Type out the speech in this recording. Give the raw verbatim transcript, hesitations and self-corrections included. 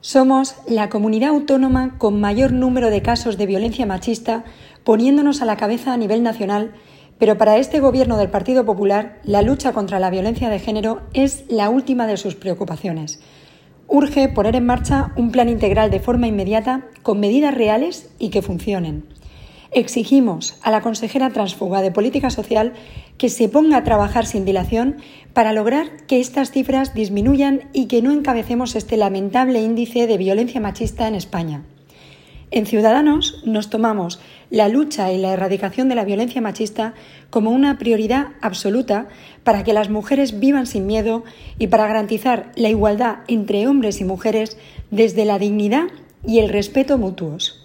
Somos la comunidad autónoma con mayor número de casos de violencia machista, poniéndonos a la cabeza a nivel nacional, pero para este Gobierno del Partido Popular, la lucha contra la violencia de género es la última de sus preocupaciones. Urge poner en marcha un plan integral de forma inmediata, con medidas reales y que funcionen. Exigimos a la consejera tránsfuga de Política Social que se ponga a trabajar sin dilación para lograr que estas cifras disminuyan y que no encabecemos este lamentable índice de violencia machista en España. En Ciudadanos nos tomamos la lucha y la erradicación de la violencia machista como una prioridad absoluta para que las mujeres vivan sin miedo y para garantizar la igualdad entre hombres y mujeres desde la dignidad y el respeto mutuos.